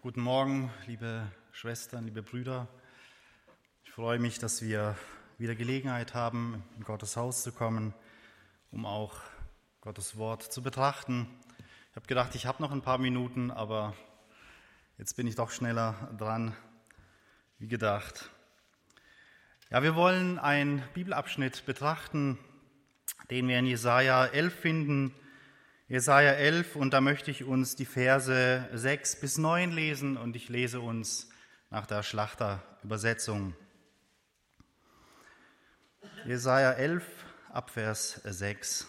Guten Morgen, liebe Schwestern, liebe Brüder. Ich freue mich, dass wir wieder Gelegenheit haben, in Gottes Haus zu kommen, um auch Gottes Wort zu betrachten. Ich habe gedacht, ich habe noch ein paar Minuten, aber jetzt bin ich doch schneller dran, wie gedacht. Ja, wir wollen einen Bibelabschnitt betrachten, den wir in Jesaja 11 finden. Jesaja 11, und da möchte ich uns die Verse 6 bis 9 lesen und ich lese uns nach der Schlachterübersetzung. Jesaja 11, Abvers 6.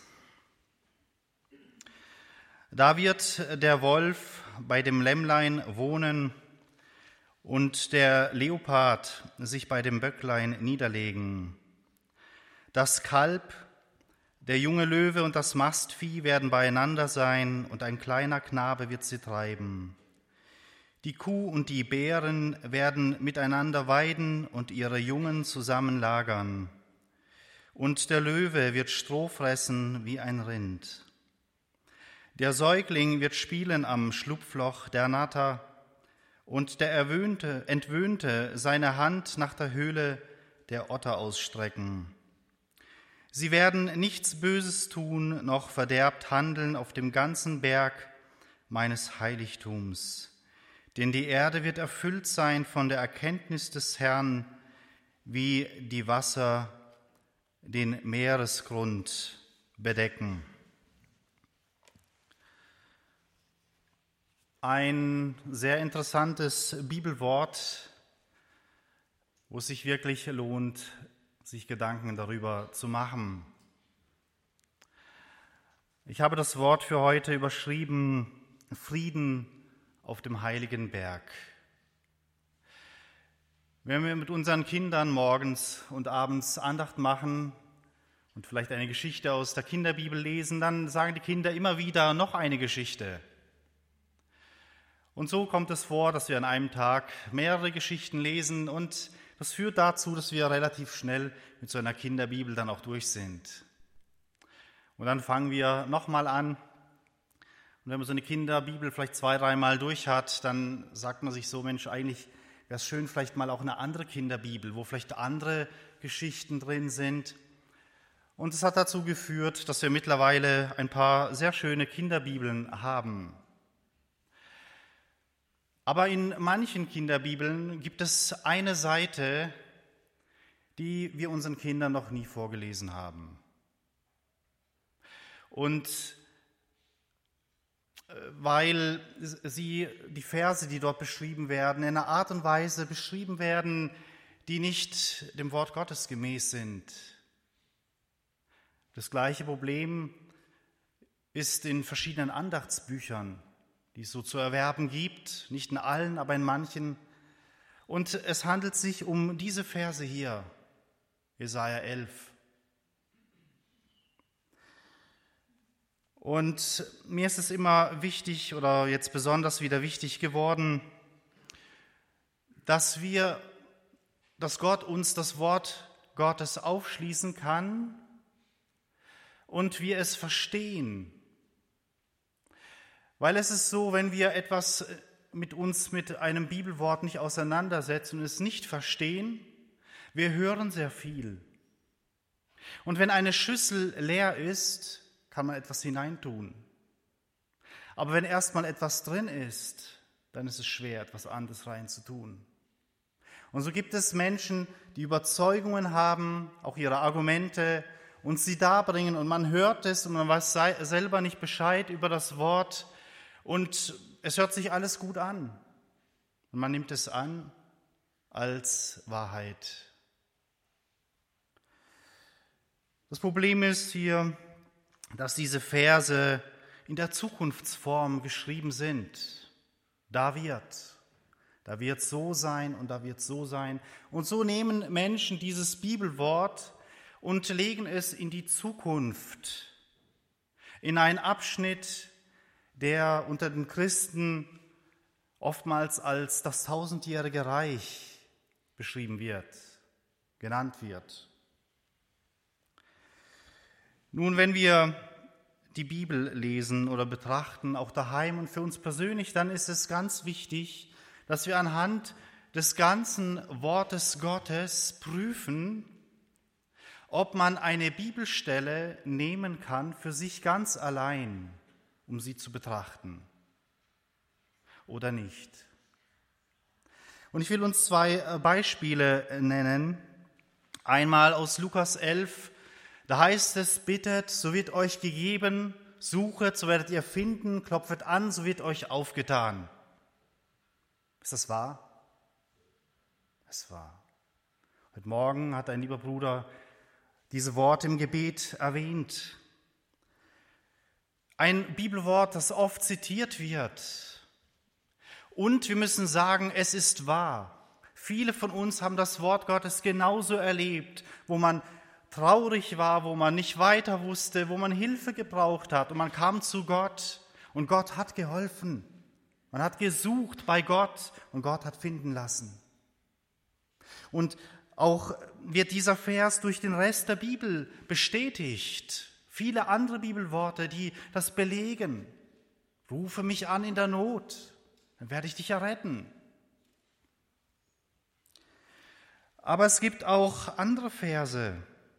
Da wird der Wolf bei dem Lämmlein wohnen und der Leopard sich bei dem Böcklein niederlegen. Das Kalb, der junge Löwe und das Mastvieh werden beieinander sein, und ein kleiner Knabe wird sie treiben. Die Kuh und die Bären werden miteinander weiden und ihre Jungen zusammen lagern. Und der Löwe wird Stroh fressen wie ein Rind. Der Säugling wird spielen am Schlupfloch der Natter, und der Entwöhnte seine Hand nach der Höhle der Otter ausstrecken. Sie werden nichts Böses tun, noch verderbt handeln auf dem ganzen Berg meines Heiligtums. Denn die Erde wird erfüllt sein von der Erkenntnis des Herrn, wie die Wasser den Meeresgrund bedecken. Ein sehr interessantes Bibelwort, wo es sich wirklich lohnt, sich Gedanken darüber zu machen. Ich habe das Wort für heute überschrieben: Frieden auf dem heiligen Berg. Wenn wir mit unseren Kindern morgens und abends Andacht machen und vielleicht eine Geschichte aus der Kinderbibel lesen, dann sagen die Kinder immer wieder noch eine Geschichte. Und so kommt es vor, dass wir an einem Tag mehrere Geschichten lesen, und das führt dazu, dass wir relativ schnell mit so einer Kinderbibel dann auch durch sind. Und dann fangen wir nochmal an. Und wenn man so eine Kinderbibel vielleicht 2-3 Mal durch hat, dann sagt man sich so: Mensch, eigentlich wäre es schön, vielleicht mal auch eine andere Kinderbibel, wo vielleicht andere Geschichten drin sind. Und es hat dazu geführt, dass wir mittlerweile ein paar sehr schöne Kinderbibeln haben. Aber in manchen Kinderbibeln gibt es eine Seite, die wir unseren Kindern noch nie vorgelesen haben. Und weil die Verse, die dort beschrieben werden, in einer Art und Weise beschrieben werden, die nicht dem Wort Gottes gemäß sind. Das gleiche Problem ist in verschiedenen Andachtsbüchern, die es so zu erwerben gibt, nicht in allen, aber in manchen. Und es handelt sich um diese Verse hier, Jesaja 11. Und mir ist es immer wichtig, oder jetzt besonders wieder wichtig geworden, dass Gott uns das Wort Gottes aufschließen kann und wir es verstehen. Weil es ist so, wenn wir etwas mit einem Bibelwort nicht auseinandersetzen und es nicht verstehen, wir hören sehr viel. Und wenn eine Schüssel leer ist, kann man etwas hineintun. Aber wenn erstmal etwas drin ist, dann ist es schwer, etwas anderes reinzutun. Und so gibt es Menschen, die Überzeugungen haben, auch ihre Argumente, und sie darbringen, und man hört es und man weiß selber nicht Bescheid über das Wort. Und es hört sich alles gut an. Und man nimmt es an als Wahrheit. Das Problem ist hier, dass diese Verse in der Zukunftsform geschrieben sind. Da wird so sein und da wird so sein. Und so nehmen Menschen dieses Bibelwort und legen es in die Zukunft, in einen Abschnitt, der unter den Christen oftmals als das 1000-jährige Reich beschrieben wird, genannt wird. Nun, wenn wir die Bibel lesen oder betrachten, auch daheim und für uns persönlich, dann ist es ganz wichtig, dass wir anhand des ganzen Wortes Gottes prüfen, ob man eine Bibelstelle nehmen kann für sich ganz allein, um sie zu betrachten oder nicht. Und ich will uns 2 Beispiele nennen. Einmal aus Lukas 11, da heißt es, bittet, so wird euch gegeben, suchet, so werdet ihr finden, klopfet an, so wird euch aufgetan. Ist das wahr? Es ist wahr. Heute Morgen hat ein lieber Bruder diese Worte im Gebet erwähnt. Ein Bibelwort, das oft zitiert wird. Und wir müssen sagen, es ist wahr. Viele von uns haben das Wort Gottes genauso erlebt, wo man traurig war, wo man nicht weiter wusste, wo man Hilfe gebraucht hat. Und man kam zu Gott und Gott hat geholfen. Man hat gesucht bei Gott und Gott hat finden lassen. Und auch wird dieser Vers durch den Rest der Bibel bestätigt. Viele andere Bibelworte, die das belegen. Rufe mich an in der Not, dann werde ich dich erretten. Aber es gibt auch andere Verse.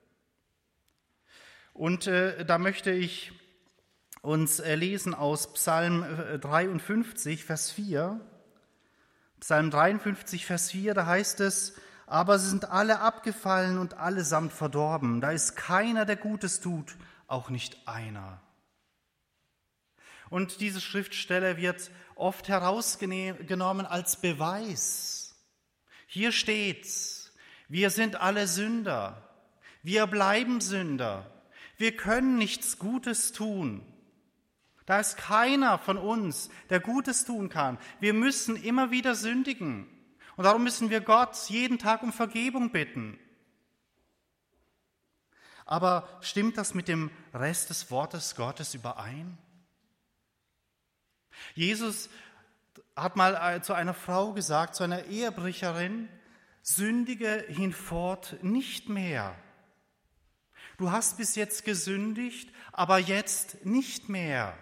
Und da möchte ich uns lesen aus Psalm 53, Vers 4. Psalm 53, Vers 4, da heißt es, aber sie sind alle abgefallen und allesamt verdorben. Da ist keiner, der Gutes tut, auch nicht einer. Und diese Schriftstelle wird oft herausgenommen als Beweis. Hier steht's, wir sind alle Sünder, wir bleiben Sünder, wir können nichts Gutes tun. Da ist keiner von uns, der Gutes tun kann. Wir müssen immer wieder sündigen. Und darum müssen wir Gott jeden Tag um Vergebung bitten. Aber stimmt das mit dem Rest des Wortes Gottes überein? Jesus hat mal zu einer Frau gesagt, zu einer Ehebrecherin, sündige hinfort nicht mehr. Du hast bis jetzt gesündigt, aber jetzt nicht mehr.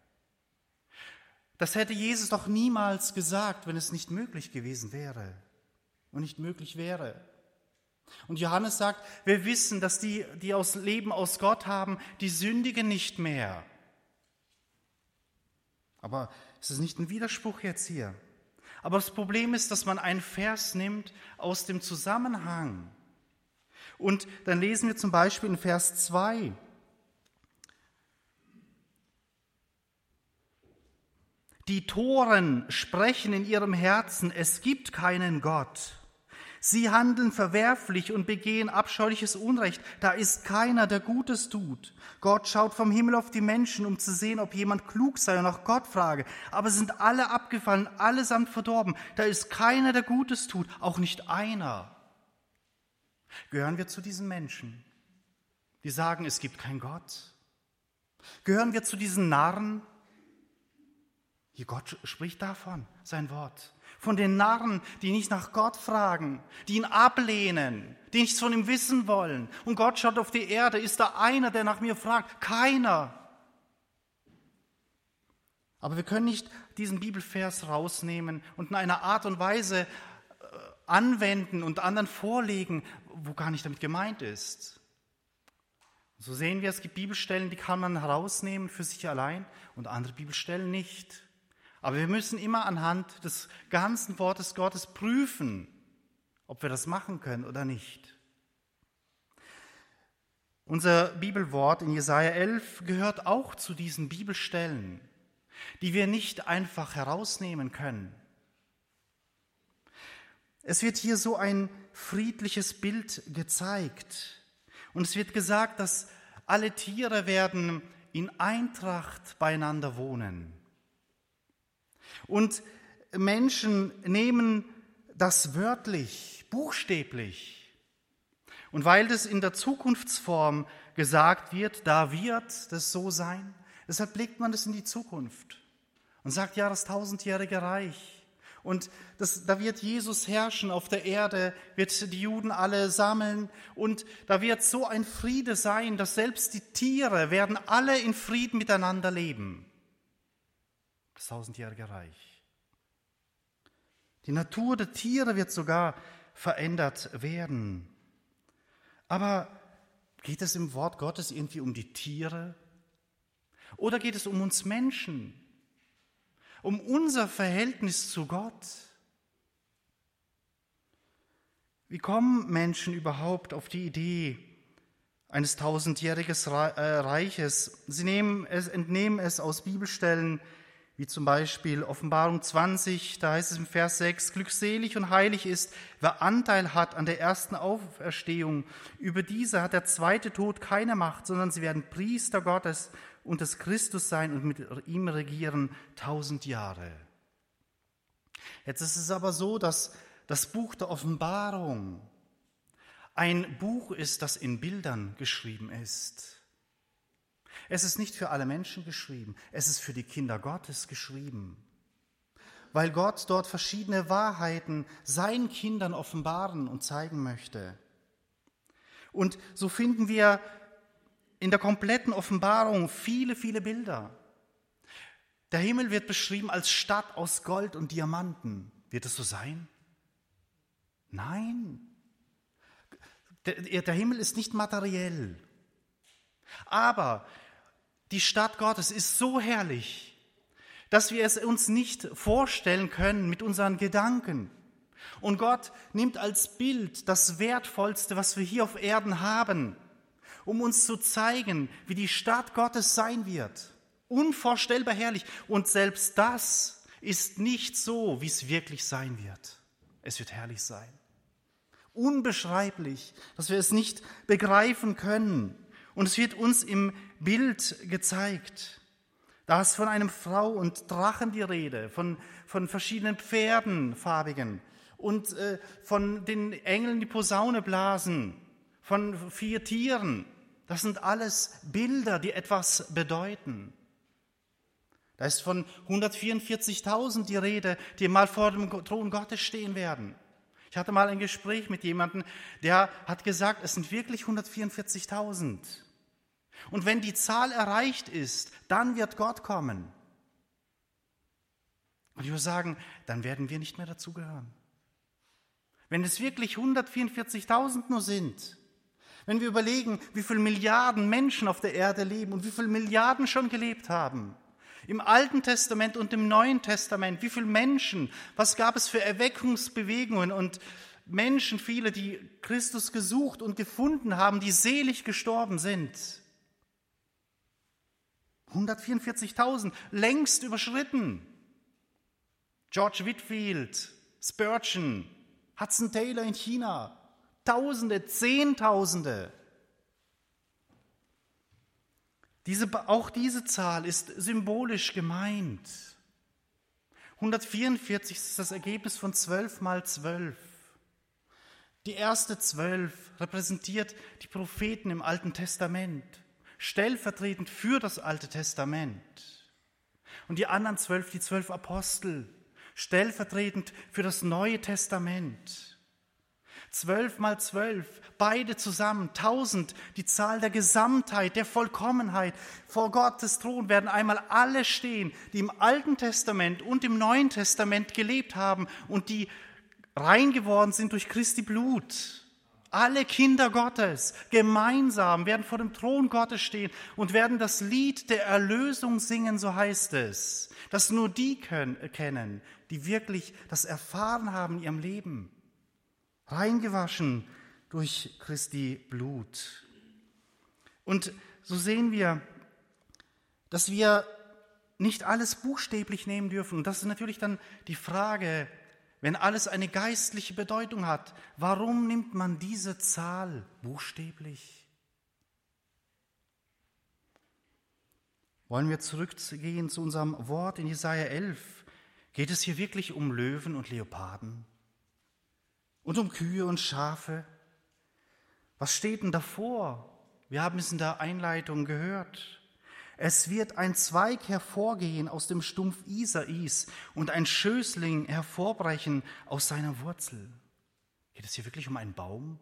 Das hätte Jesus doch niemals gesagt, wenn es nicht möglich gewesen wäre und nicht möglich wäre. Und Johannes sagt, wir wissen, dass die aus Leben aus Gott haben, die sündigen nicht mehr. Aber es ist nicht ein Widerspruch jetzt hier. Aber das Problem ist, dass man einen Vers nimmt aus dem Zusammenhang. Und dann lesen wir zum Beispiel in Vers 2. Die Toren sprechen in ihrem Herzen, es gibt keinen Gott. Sie handeln verwerflich und begehen abscheuliches Unrecht. Da ist keiner, der Gutes tut. Gott schaut vom Himmel auf die Menschen, um zu sehen, ob jemand klug sei und nach Gott frage. Aber sind alle abgefallen, allesamt verdorben. Da ist keiner, der Gutes tut, auch nicht einer. Gehören wir zu diesen Menschen, die sagen, es gibt keinen Gott? Gehören wir zu diesen Narren? Hier Gott spricht davon, sein Wort. Von den Narren, die nicht nach Gott fragen, die ihn ablehnen, die nichts von ihm wissen wollen. Und Gott schaut auf die Erde, ist da einer, der nach mir fragt? Keiner. Aber wir können nicht diesen Bibelvers rausnehmen und in einer Art und Weise anwenden und anderen vorlegen, wo gar nicht damit gemeint ist. So sehen wir, es gibt Bibelstellen, die kann man herausnehmen für sich allein und andere Bibelstellen nicht. Aber wir müssen immer anhand des ganzen Wortes Gottes prüfen, ob wir das machen können oder nicht. Unser Bibelwort in Jesaja 11 gehört auch zu diesen Bibelstellen, die wir nicht einfach herausnehmen können. Es wird hier so ein friedliches Bild gezeigt. Und es wird gesagt, dass alle Tiere werden in Eintracht beieinander wohnen. Und Menschen nehmen das wörtlich, buchstäblich. Und weil das in der Zukunftsform gesagt wird, da wird das so sein, deshalb blickt man das in die Zukunft und sagt, ja, das 1000-jährige Reich. Und da wird Jesus herrschen auf der Erde, wird die Juden alle sammeln und da wird so ein Friede sein, dass selbst die Tiere werden alle in Frieden miteinander leben. Das 1000-jährige Reich. Die Natur der Tiere wird sogar verändert werden. Aber geht es im Wort Gottes irgendwie um die Tiere? Oder geht es um uns Menschen? Um unser Verhältnis zu Gott? Wie kommen Menschen überhaupt auf die Idee eines 1000-jährigen Reiches? Sie entnehmen es aus Bibelstellen, wie zum Beispiel Offenbarung 20, da heißt es im Vers 6, glückselig und heilig ist, wer Anteil hat an der ersten Auferstehung. Über diese hat der zweite Tod keine Macht, sondern sie werden Priester Gottes und des Christus sein und mit ihm regieren 1000 Jahre. Jetzt ist es aber so, dass das Buch der Offenbarung ein Buch ist, das in Bildern geschrieben ist. Es ist nicht für alle Menschen geschrieben, es ist für die Kinder Gottes geschrieben, weil Gott dort verschiedene Wahrheiten seinen Kindern offenbaren und zeigen möchte. Und so finden wir in der kompletten Offenbarung viele, viele Bilder. Der Himmel wird beschrieben als Stadt aus Gold und Diamanten. Wird es so sein? Nein. Der Himmel ist nicht materiell. Aber die Stadt Gottes ist so herrlich, dass wir es uns nicht vorstellen können mit unseren Gedanken. Und Gott nimmt als Bild das Wertvollste, was wir hier auf Erden haben, um uns zu zeigen, wie die Stadt Gottes sein wird. Unvorstellbar herrlich. Und selbst das ist nicht so, wie es wirklich sein wird. Es wird herrlich sein. Unbeschreiblich, dass wir es nicht begreifen können. Und es wird uns im Bild gezeigt. Da ist von einer Frau und Drachen die Rede, von verschiedenen Pferden, farbigen, und von den Engeln, die Posaune blasen, von 4 Tieren. Das sind alles Bilder, die etwas bedeuten. Da ist von 144.000 die Rede, die mal vor dem Thron Gottes stehen werden. Ich hatte mal ein Gespräch mit jemandem, der hat gesagt, es sind wirklich 144.000. Und wenn die Zahl erreicht ist, dann wird Gott kommen. Und ich würde sagen, dann werden wir nicht mehr dazugehören. Wenn es wirklich 144.000 nur sind, wenn wir überlegen, wie viele Milliarden Menschen auf der Erde leben und wie viele Milliarden schon gelebt haben, im Alten Testament und im Neuen Testament, wie viele Menschen, was gab es für Erweckungsbewegungen und Menschen, viele, die Christus gesucht und gefunden haben, die selig gestorben sind. 144.000, längst überschritten. George Whitefield, Spurgeon, Hudson Taylor in China, Tausende, Zehntausende. Auch diese Zahl ist symbolisch gemeint. 144 ist das Ergebnis von 12 mal 12. Die erste 12 repräsentiert die Propheten im Alten Testament, stellvertretend für das Alte Testament. Und die anderen 12, die 12 Apostel, stellvertretend für das Neue Testament. 12 mal 12, beide zusammen, 1000, die Zahl der Gesamtheit, der Vollkommenheit. Vor Gottes Thron werden einmal alle stehen, die im Alten Testament und im Neuen Testament gelebt haben und die rein geworden sind durch Christi Blut. Alle Kinder Gottes gemeinsam werden vor dem Thron Gottes stehen und werden das Lied der Erlösung singen, so heißt es, das nur die kennen, die wirklich das erfahren haben in ihrem Leben. Reingewaschen durch Christi Blut. Und so sehen wir, dass wir nicht alles buchstäblich nehmen dürfen. Und das ist natürlich dann die Frage, wenn alles eine geistliche Bedeutung hat, warum nimmt man diese Zahl buchstäblich? Wollen wir zurückgehen zu unserem Wort in Jesaja 11? Geht es hier wirklich um Löwen und Leoparden? Und um Kühe und Schafe? Was steht denn davor? Wir haben es in der Einleitung gehört. Es wird ein Zweig hervorgehen aus dem Stumpf Isais und ein Schößling hervorbrechen aus seiner Wurzel. Geht es hier wirklich um einen Baum?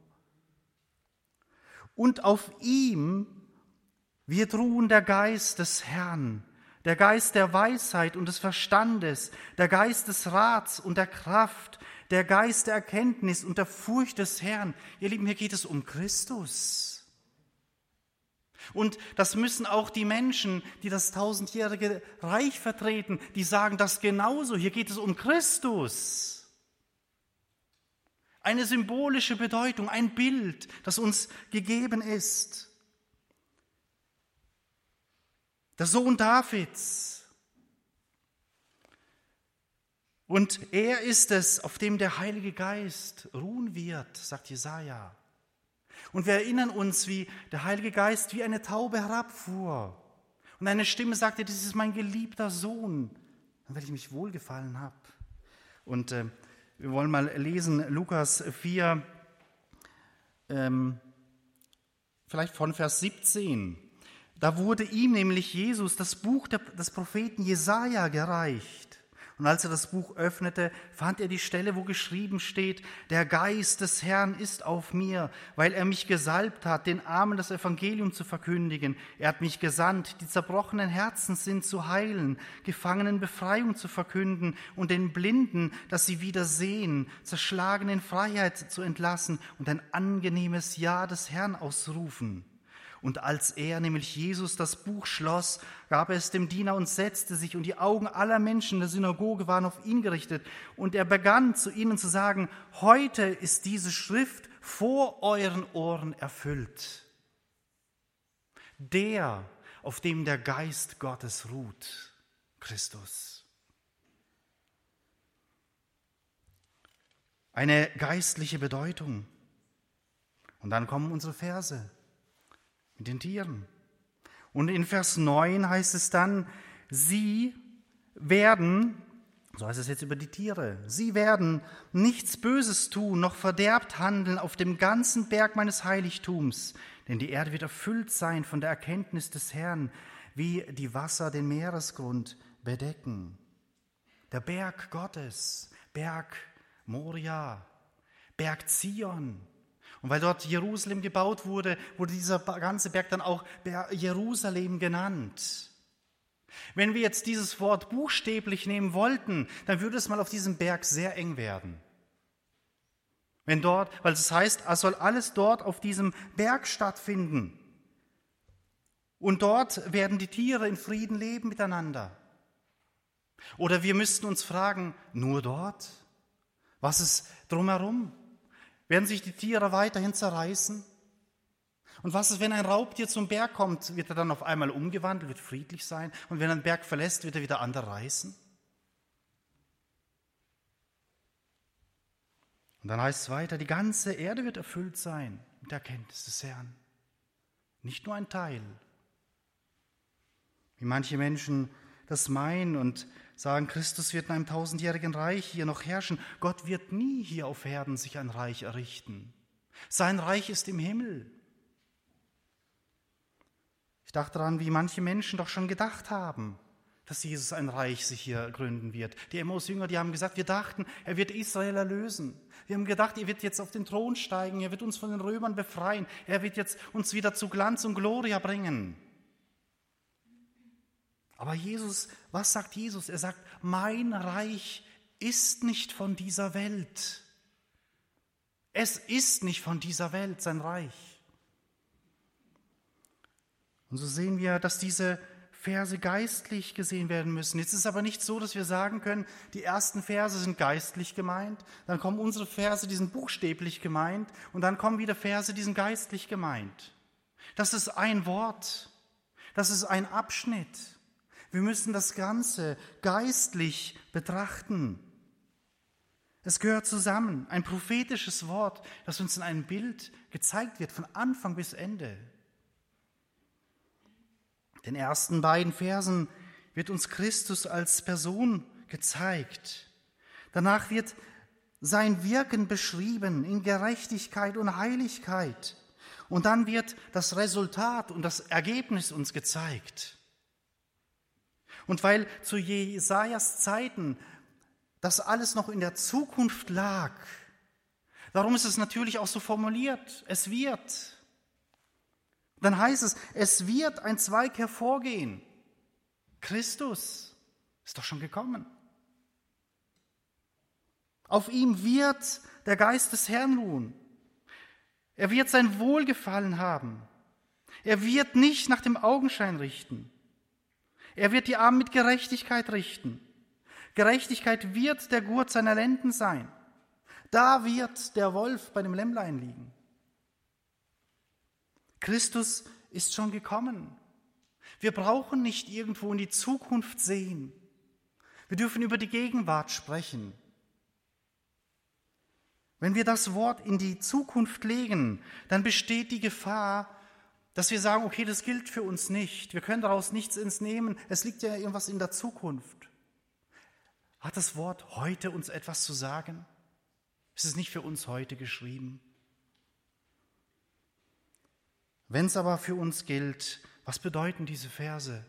Und auf ihm wird ruhen der Geist des Herrn, der Geist der Weisheit und des Verstandes, der Geist des Rats und der Kraft, der Geist der Erkenntnis und der Furcht des Herrn. Ihr Lieben, hier geht es um Christus. Und das müssen auch die Menschen, die das 1000-jährige Reich vertreten, die sagen das genauso. Hier geht es um Christus. Eine symbolische Bedeutung, ein Bild, das uns gegeben ist. Der Sohn Davids. Und er ist es, auf dem der Heilige Geist ruhen wird, sagt Jesaja. Und wir erinnern uns, wie der Heilige Geist wie eine Taube herabfuhr. Und eine Stimme sagte, das ist mein geliebter Sohn, an welchem ich wohlgefallen habe. Und wir wollen mal lesen, Lukas 4, vielleicht von Vers 17. Da wurde ihm, nämlich Jesus, das Buch des Propheten Jesaja gereicht. Und als er das Buch öffnete, fand er die Stelle, wo geschrieben steht, der Geist des Herrn ist auf mir, weil er mich gesalbt hat, den Armen das Evangelium zu verkündigen. Er hat mich gesandt, die zerbrochenen Herzen sind zu heilen, Gefangenen Befreiung zu verkünden und den Blinden, dass sie wieder sehen, Zerschlagenen Freiheit zu entlassen und ein angenehmes Ja des Herrn ausrufen. Und als er, nämlich Jesus, das Buch schloss, gab er es dem Diener und setzte sich, und die Augen aller Menschen in der Synagoge waren auf ihn gerichtet. Und er begann zu ihnen zu sagen, heute ist diese Schrift vor euren Ohren erfüllt. Der, auf dem der Geist Gottes ruht, Christus. Eine geistliche Bedeutung. Und dann kommen unsere Verse. Mit den Tieren. Und in Vers 9 heißt es dann, sie werden, so heißt es jetzt über die Tiere, sie werden nichts Böses tun, noch verderbt handeln auf dem ganzen Berg meines Heiligtums, denn die Erde wird erfüllt sein von der Erkenntnis des Herrn, wie die Wasser den Meeresgrund bedecken. Der Berg Gottes, Berg Moria, Berg Zion. Und weil dort Jerusalem gebaut wurde, wurde dieser ganze Berg dann auch Jerusalem genannt. Wenn wir jetzt dieses Wort buchstäblich nehmen wollten, dann würde es mal auf diesem Berg sehr eng werden. Wenn dort, weil es heißt, es soll alles dort auf diesem Berg stattfinden. Und dort werden die Tiere in Frieden leben miteinander. Oder wir müssten uns fragen, nur dort? Was ist drumherum? Werden sich die Tiere weiterhin zerreißen? Und was ist, wenn ein Raubtier zum Berg kommt? Wird er dann auf einmal umgewandelt, wird friedlich sein? Und wenn er den Berg verlässt, wird er wieder andere reißen? Und dann heißt es weiter, die ganze Erde wird erfüllt sein mit der Erkenntnis des Herrn. Nicht nur ein Teil. Wie manche Menschen das meinen und sagen, Christus wird in einem 1000-jährigen Reich hier noch herrschen. Gott wird nie hier auf Erden sich ein Reich errichten. Sein Reich ist im Himmel. Ich dachte daran, wie manche Menschen doch schon gedacht haben, dass Jesus ein Reich sich hier gründen wird. Die Emmaus-Jünger, die haben gesagt, wir dachten, er wird Israel erlösen. Wir haben gedacht, er wird jetzt auf den Thron steigen, er wird uns von den Römern befreien, er wird jetzt uns wieder zu Glanz und Gloria bringen. Aber Jesus, was sagt Jesus? Er sagt, mein Reich ist nicht von dieser Welt. Es ist nicht von dieser Welt, sein Reich. Und so sehen wir, dass diese Verse geistlich gesehen werden müssen. Jetzt ist es aber nicht so, dass wir sagen können, die ersten Verse sind geistlich gemeint, dann kommen unsere Verse, die sind buchstäblich gemeint, und dann kommen wieder Verse, die sind geistlich gemeint. Das ist ein Wort, das ist ein Abschnitt. Wir müssen das Ganze geistlich betrachten. Es gehört zusammen, ein prophetisches Wort, das uns in einem Bild gezeigt wird, von Anfang bis Ende. Den ersten beiden Versen wird uns Christus als Person gezeigt. Danach wird sein Wirken beschrieben in Gerechtigkeit und Heiligkeit. Und dann wird das Resultat und das Ergebnis uns gezeigt. Und weil zu Jesajas Zeiten das alles noch in der Zukunft lag, darum ist es natürlich auch so formuliert, es wird. Dann heißt es, es wird ein Zweig hervorgehen. Christus ist doch schon gekommen. Auf ihm wird der Geist des Herrn ruhen. Er wird sein Wohlgefallen haben. Er wird nicht nach dem Augenschein richten. Er wird die Armen mit Gerechtigkeit richten. Gerechtigkeit wird der Gurt seiner Lenden sein. Da wird der Wolf bei dem Lämmlein liegen. Christus ist schon gekommen. Wir brauchen nicht irgendwo in die Zukunft sehen. Wir dürfen über die Gegenwart sprechen. Wenn wir das Wort in die Zukunft legen, dann besteht die Gefahr, dass wir sagen, okay, das gilt für uns nicht. Wir können daraus nichts entnehmen. Es liegt ja irgendwas in der Zukunft. Hat das Wort heute uns etwas zu sagen? Ist es nicht für uns heute geschrieben? Wenn es aber für uns gilt, was bedeuten diese Verse?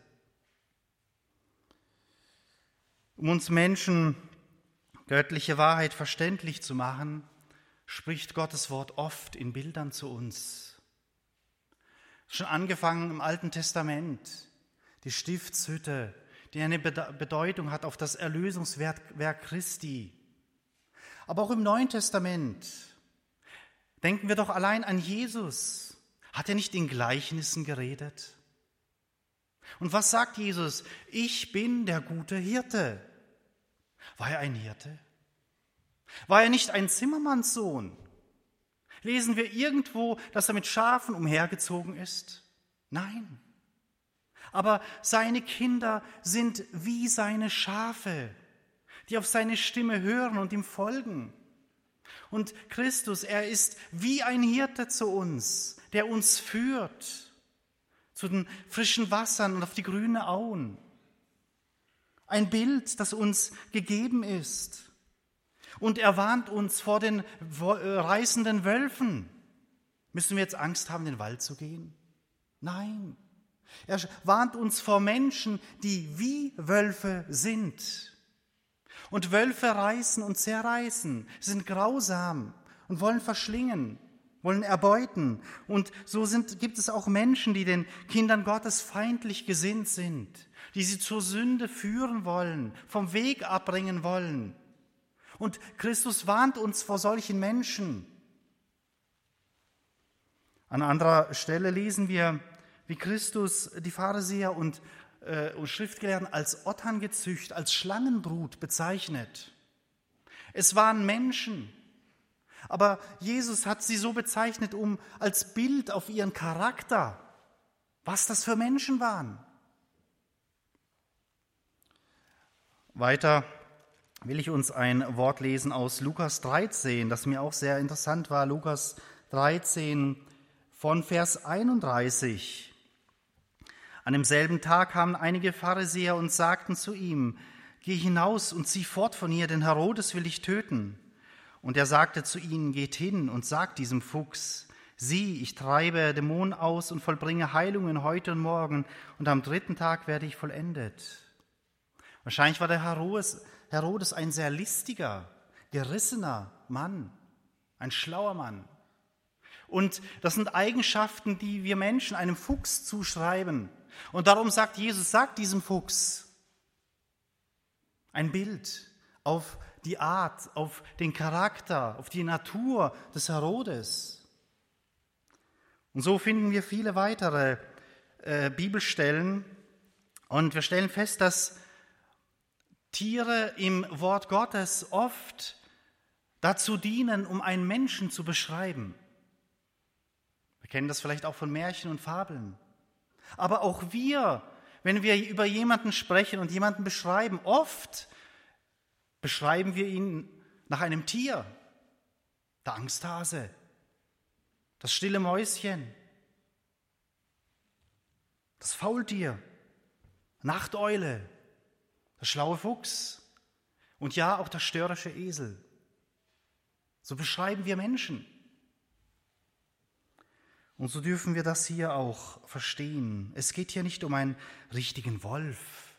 Um uns Menschen göttliche Wahrheit verständlich zu machen, spricht Gottes Wort oft in Bildern zu uns. Schon angefangen im Alten Testament, die Stiftshütte, die eine Bedeutung hat auf das Erlösungswerk Christi. Aber auch im Neuen Testament denken wir doch allein an Jesus. Hat er nicht in Gleichnissen geredet? Und was sagt Jesus? Ich bin der gute Hirte. War er ein Hirte? War er nicht ein Zimmermannssohn? Lesen wir irgendwo, dass er mit Schafen umhergezogen ist? Nein. Aber seine Kinder sind wie seine Schafe, die auf seine Stimme hören und ihm folgen. Und Christus, er ist wie ein Hirte zu uns, der uns führt zu den frischen Wassern und auf die grünen Auen. Ein Bild, das uns gegeben ist. Und er warnt uns vor den reißenden Wölfen. Müssen wir jetzt Angst haben, in den Wald zu gehen? Nein. Er warnt uns vor Menschen, die wie Wölfe sind. Und Wölfe reißen und zerreißen, sind grausam und wollen verschlingen, wollen erbeuten. Und so gibt es auch Menschen, die den Kindern Gottes feindlich gesinnt sind, die sie zur Sünde führen wollen, vom Weg abbringen wollen. Und Christus warnt uns vor solchen Menschen. An anderer Stelle lesen wir, wie Christus die Pharisäer und Schriftgelehrten als Otterngezücht, als Schlangenbrut bezeichnet. Es waren Menschen, aber Jesus hat sie so bezeichnet, als Bild auf ihren Charakter, was das für Menschen waren. Weiter will ich uns ein Wort lesen aus Lukas 13, das mir auch sehr interessant war. Lukas 13 von Vers 31. An demselben Tag kamen einige Pharisäer und sagten zu ihm, geh hinaus und zieh fort von hier, denn Herodes will dich töten. Und er sagte zu ihnen, geht hin und sagt diesem Fuchs, sieh, ich treibe Dämonen aus und vollbringe Heilungen heute und morgen, und am 3. Tag werde ich vollendet. Wahrscheinlich war der Herodes ein sehr listiger, gerissener Mann, ein schlauer Mann. Und das sind Eigenschaften, die wir Menschen einem Fuchs zuschreiben. Und darum sagt Jesus, sagt diesem Fuchs ein Bild auf die Art, auf den Charakter, auf die Natur des Herodes. Und so finden wir viele weitere Bibelstellen. Und wir stellen fest, dass Tiere im Wort Gottes oft dazu dienen, um einen Menschen zu beschreiben. Wir kennen das vielleicht auch von Märchen und Fabeln. Aber auch wir, wenn wir über jemanden sprechen und jemanden beschreiben, oft beschreiben wir ihn nach einem Tier. Der Angsthase, das stille Mäuschen, das Faultier, Nachteule, der schlaue Fuchs und ja, auch der störrische Esel. So beschreiben wir Menschen. Und so dürfen wir das hier auch verstehen. Es geht hier nicht um einen richtigen Wolf.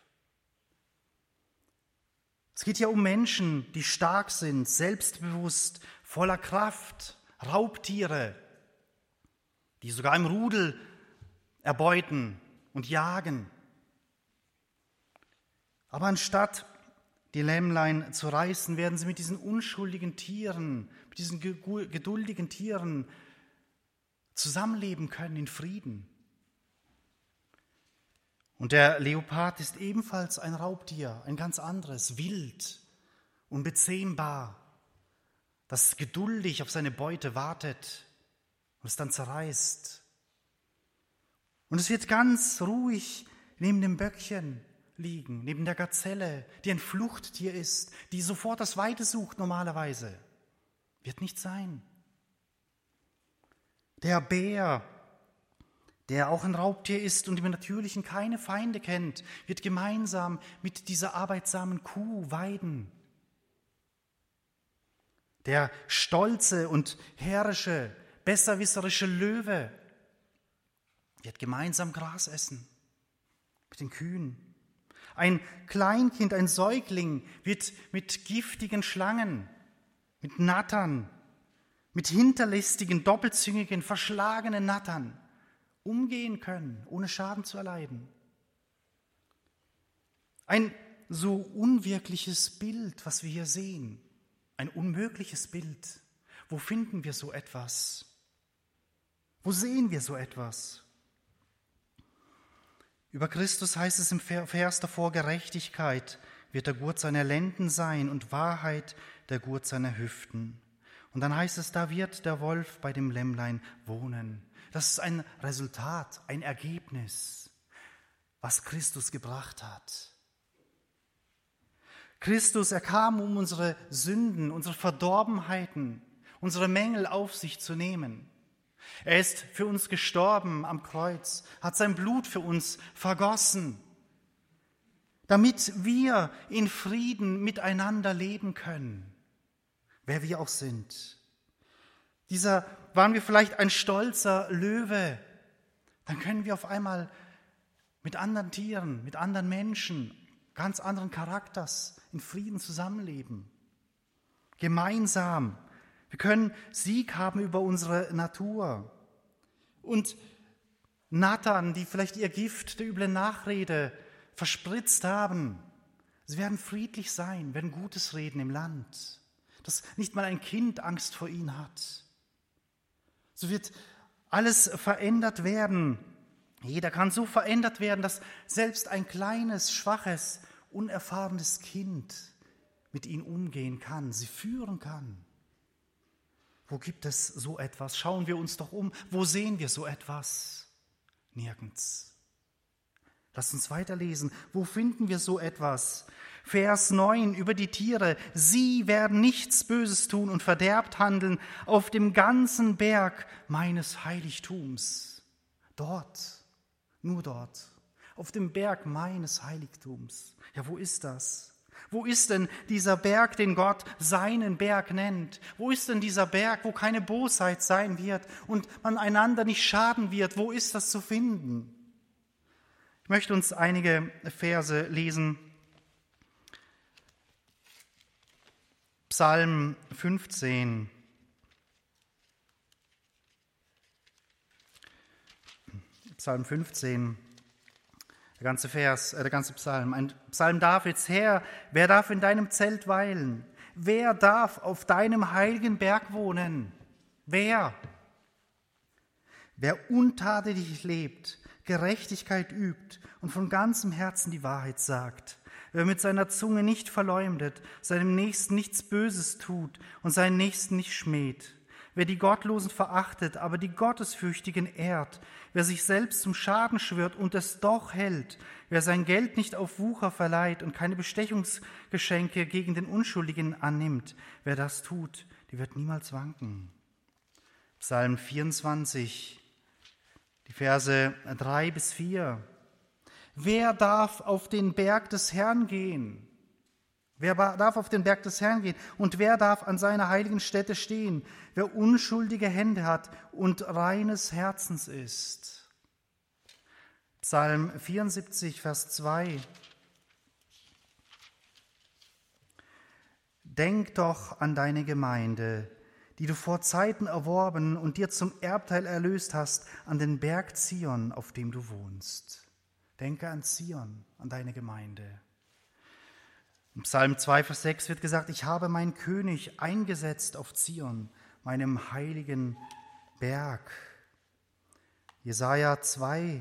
Es geht hier um Menschen, die stark sind, selbstbewusst, voller Kraft, Raubtiere, die sogar im Rudel erbeuten und jagen. Aber anstatt die Lämmlein zu reißen, werden sie mit diesen unschuldigen Tieren, mit diesen geduldigen Tieren zusammenleben können in Frieden. Und der Leopard ist ebenfalls ein Raubtier, ein ganz anderes, wild, unbezähmbar, das geduldig auf seine Beute wartet und es dann zerreißt. Und es wird ganz ruhig neben dem Böckchen liegen, neben der Gazelle, die ein Fluchttier ist, die sofort das Weite sucht normalerweise. Wird nicht sein. Der Bär, der auch ein Raubtier ist und im Natürlichen keine Feinde kennt, wird gemeinsam mit dieser arbeitsamen Kuh weiden. Der stolze und herrische, besserwisserische Löwe wird gemeinsam Gras essen mit den Kühen. Ein Kleinkind, ein Säugling wird mit giftigen Schlangen, mit Nattern, mit hinterlistigen, doppelzüngigen, verschlagenen Nattern umgehen können, ohne Schaden zu erleiden. Ein so unwirkliches Bild, was wir hier sehen, ein unmögliches Bild. Wo finden wir so etwas? Wo sehen wir so etwas? Über Christus heißt es im Vers davor, Gerechtigkeit wird der Gurt seiner Lenden sein und Wahrheit der Gurt seiner Hüften. Und dann heißt es, da wird der Wolf bei dem Lämmlein wohnen. Das ist ein Resultat, ein Ergebnis, was Christus gebracht hat. Christus, er kam, um unsere Sünden, unsere Verdorbenheiten, unsere Mängel auf sich zu nehmen. Er ist für uns gestorben am Kreuz, hat sein Blut für uns vergossen, damit wir in Frieden miteinander leben können, wer wir auch sind. Waren wir vielleicht ein stolzer Löwe, dann können wir auf einmal mit anderen Tieren, mit anderen Menschen, ganz anderen Charakters in Frieden zusammenleben. Gemeinsam. Wir können Sieg haben über unsere Natur. Und Nattern, die vielleicht ihr Gift der üblen Nachrede verspritzt haben, sie werden friedlich sein, werden Gutes reden im Land, dass nicht mal ein Kind Angst vor ihnen hat. So wird alles verändert werden. Jeder kann so verändert werden, dass selbst ein kleines, schwaches, unerfahrenes Kind mit ihnen umgehen kann, sie führen kann. Wo gibt es so etwas? Schauen wir uns doch um. Wo sehen wir so etwas? Nirgends. Lasst uns weiterlesen. Wo finden wir so etwas? Vers 9 über die Tiere. Sie werden nichts Böses tun und verderbt handeln auf dem ganzen Berg meines Heiligtums. Dort, nur dort, auf dem Berg meines Heiligtums. Ja, wo ist das? Wo ist denn dieser Berg, den Gott seinen Berg nennt? Wo ist denn dieser Berg, wo keine Bosheit sein wird und man einander nicht schaden wird? Wo ist das zu finden? Ich möchte uns einige Verse lesen. Psalm 15. Psalm 15. Der ganze Psalm. Ein Psalm Davids. Herr, wer darf in deinem Zelt weilen? Wer darf auf deinem heiligen Berg wohnen? Wer? Wer untadelig lebt, Gerechtigkeit übt und von ganzem Herzen die Wahrheit sagt. Wer mit seiner Zunge nicht verleumdet, seinem Nächsten nichts Böses tut und seinen Nächsten nicht schmäht. Wer die Gottlosen verachtet, aber die Gottesfürchtigen ehrt. Wer sich selbst zum Schaden schwört und es doch hält. Wer sein Geld nicht auf Wucher verleiht und keine Bestechungsgeschenke gegen den Unschuldigen annimmt. Wer das tut, der wird niemals wanken. Psalm 24, die Verse 3 bis 4. Wer darf auf den Berg des Herrn gehen? Wer darf auf den Berg des Herrn gehen und wer darf an seiner heiligen Stätte stehen? Wer unschuldige Hände hat und reines Herzens ist. Psalm 74, Vers 2. Denk doch an deine Gemeinde, die du vor Zeiten erworben und dir zum Erbteil erlöst hast, an den Berg Zion, auf dem du wohnst. Denke an Zion, an deine Gemeinde. Im Psalm 2, Vers 6 wird gesagt, ich habe meinen König eingesetzt auf Zion, meinem heiligen Berg. Jesaja 2,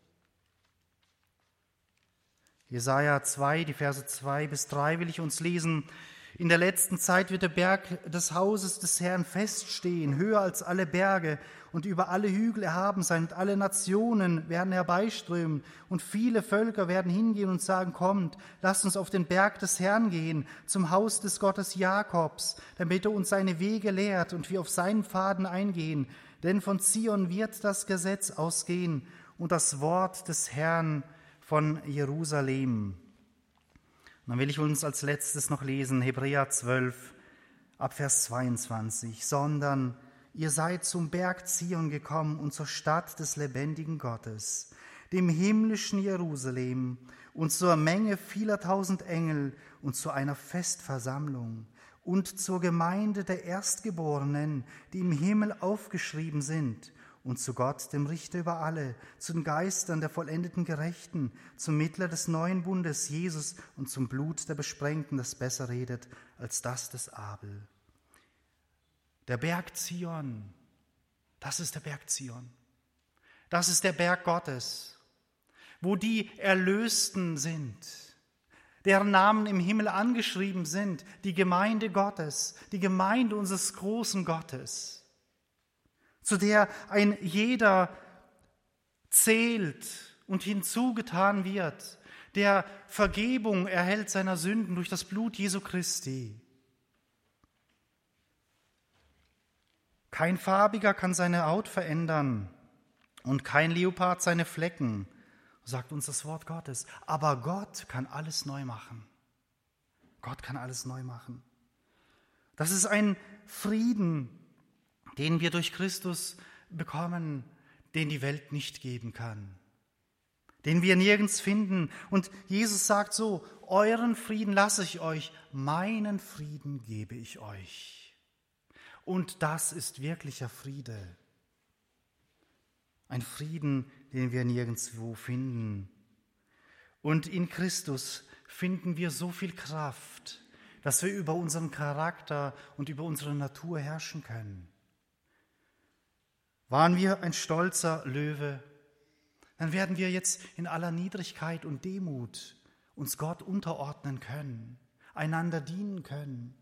die Verse 2 bis 3 will ich uns lesen. In der letzten Zeit wird der Berg des Hauses des Herrn feststehen, höher als alle Berge und über alle Hügel erhaben sein. Und alle Nationen werden herbeiströmen und viele Völker werden hingehen und sagen, kommt, lasst uns auf den Berg des Herrn gehen, zum Haus des Gottes Jakobs, damit er uns seine Wege lehrt und wir auf seinen Pfaden eingehen. Denn von Zion wird das Gesetz ausgehen und das Wort des Herrn von Jerusalem. Und dann will ich uns als letztes noch lesen, Hebräer 12, ab Vers 22. Sondern ihr seid zum Berg Zion gekommen und zur Stadt des lebendigen Gottes, dem himmlischen Jerusalem und zur Menge vieler tausend Engel und zu einer Festversammlung und zur Gemeinde der Erstgeborenen, die im Himmel aufgeschrieben sind, und zu Gott, dem Richter über alle, zu den Geistern der vollendeten Gerechten, zum Mittler des neuen Bundes, Jesus, und zum Blut der Besprengten, das besser redet als das des Abel. Der Berg Zion, das ist der Berg Zion. Das ist der Berg Gottes, wo die Erlösten sind, deren Namen im Himmel angeschrieben sind, die Gemeinde Gottes, die Gemeinde unseres großen Gottes, zu der ein jeder zählt und hinzugetan wird, der Vergebung erhält seiner Sünden durch das Blut Jesu Christi. Kein Farbiger kann seine Haut verändern und kein Leopard seine Flecken, sagt uns das Wort Gottes. Aber Gott kann alles neu machen. Gott kann alles neu machen. Das ist ein Frieden, den wir durch Christus bekommen, den die Welt nicht geben kann, den wir nirgends finden. Und Jesus sagt so, euren Frieden lasse ich euch, meinen Frieden gebe ich euch. Und das ist wirklicher Friede. Ein Frieden, den wir nirgendwo finden. Und in Christus finden wir so viel Kraft, dass wir über unseren Charakter und über unsere Natur herrschen können. Waren wir ein stolzer Löwe, dann werden wir jetzt in aller Niedrigkeit und Demut uns Gott unterordnen können, einander dienen können.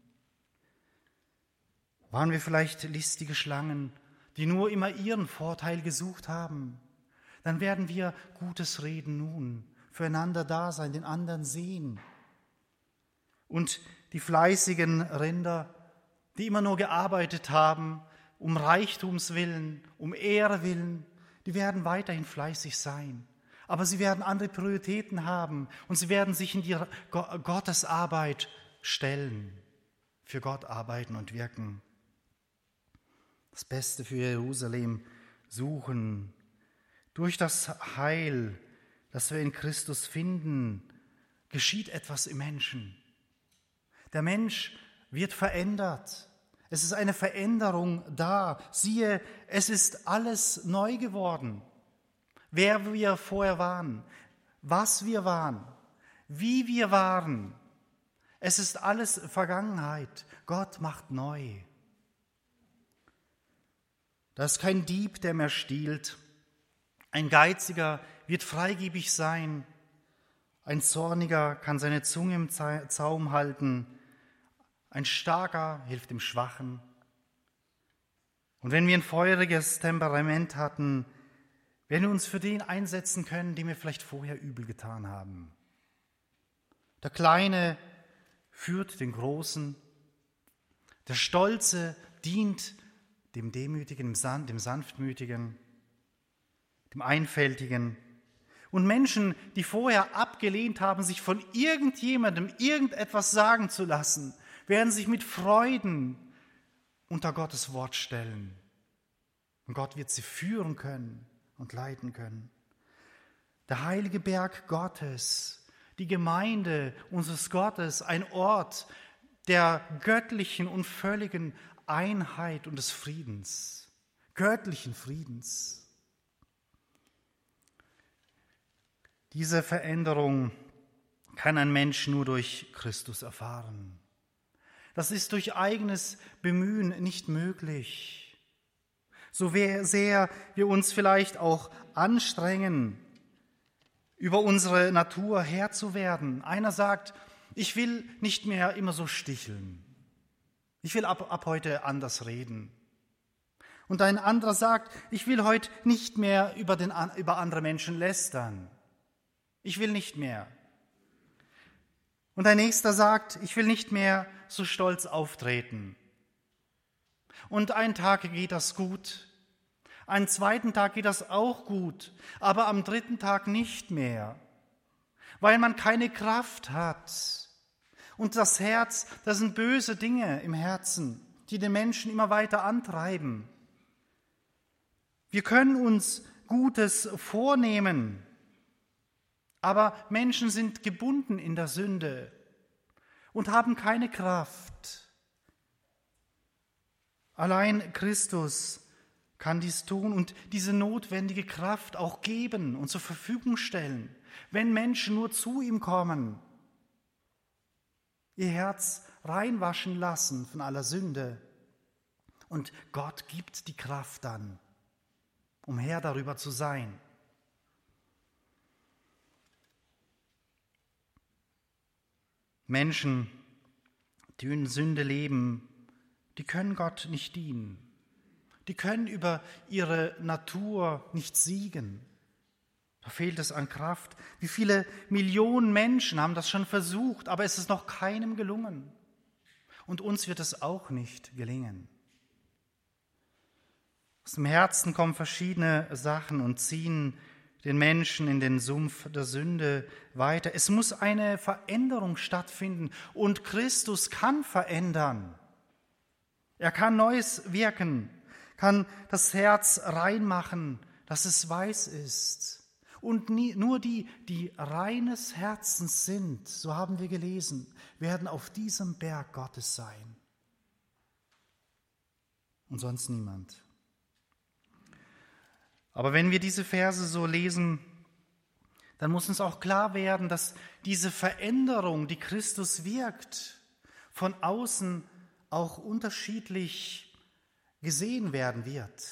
Waren wir vielleicht listige Schlangen, die nur immer ihren Vorteil gesucht haben, dann werden wir Gutes reden nun, füreinander da sein, den anderen sehen. Und die fleißigen Rinder, die immer nur gearbeitet haben, um Reichtums willen, um Ehre willen, die werden weiterhin fleißig sein. Aber sie werden andere Prioritäten haben und sie werden sich in die Gottesarbeit stellen, für Gott arbeiten und wirken. Das Beste für Jerusalem suchen. Durch das Heil, das wir in Christus finden, geschieht etwas im Menschen. Der Mensch wird verändert. Es ist eine Veränderung da. Siehe, es ist alles neu geworden. Wer wir vorher waren, was wir waren, wie wir waren. Es ist alles Vergangenheit. Gott macht neu. Da ist kein Dieb, der mehr stiehlt. Ein Geiziger wird freigebig sein. Ein Zorniger kann seine Zunge im Zaum halten. Ein Starker hilft dem Schwachen. Und wenn wir ein feuriges Temperament hatten, werden wir uns für den einsetzen können, dem wir vielleicht vorher übel getan haben. Der Kleine führt den Großen. Der Stolze dient dem Demütigen, dem Sanftmütigen, dem Einfältigen. Und Menschen, die vorher abgelehnt haben, sich von irgendjemandem irgendetwas sagen zu lassen, werden sich mit Freuden unter Gottes Wort stellen. Und Gott wird sie führen können und leiten können. Der heilige Berg Gottes, die Gemeinde unseres Gottes, ein Ort der göttlichen und völligen Einheit und des Friedens, göttlichen Friedens. Diese Veränderung kann ein Mensch nur durch Christus erfahren. Das ist durch eigenes Bemühen nicht möglich. So sehr wir uns vielleicht auch anstrengen, über unsere Natur Herr zu werden. Einer sagt, ich will nicht mehr immer so sticheln. Ich will ab heute anders reden. Und ein anderer sagt, ich will heute nicht mehr über andere Menschen lästern. Ich will nicht mehr. Und ein nächster sagt, ich will nicht mehr so stolz auftreten. Und einen Tag geht das gut, einen zweiten Tag geht das auch gut, aber am dritten Tag nicht mehr, weil man keine Kraft hat. Und das Herz, das sind böse Dinge im Herzen, die den Menschen immer weiter antreiben. Wir können uns Gutes vornehmen, aber Menschen sind gebunden in der Sünde und haben keine Kraft. Allein Christus kann dies tun und diese notwendige Kraft auch geben und zur Verfügung stellen, wenn Menschen nur zu ihm kommen, ihr Herz reinwaschen lassen von aller Sünde. Und Gott gibt die Kraft dann, um Herr darüber zu sein. Menschen, die in Sünde leben, die können Gott nicht dienen. Die können über ihre Natur nicht siegen. Da fehlt es an Kraft. Wie viele Millionen Menschen haben das schon versucht, aber es ist noch keinem gelungen. Und uns wird es auch nicht gelingen. Aus dem Herzen kommen verschiedene Sachen und ziehen den Menschen in den Sumpf der Sünde weiter. Es muss eine Veränderung stattfinden und Christus kann verändern. Er kann Neues wirken, kann das Herz reinmachen, dass es weiß ist. Und nur die reines Herzens sind, so haben wir gelesen, werden auf diesem Berg Gottes sein. Und sonst niemand. Aber wenn wir diese Verse so lesen, dann muss uns auch klar werden, dass diese Veränderung, die Christus wirkt, von außen auch unterschiedlich gesehen werden wird.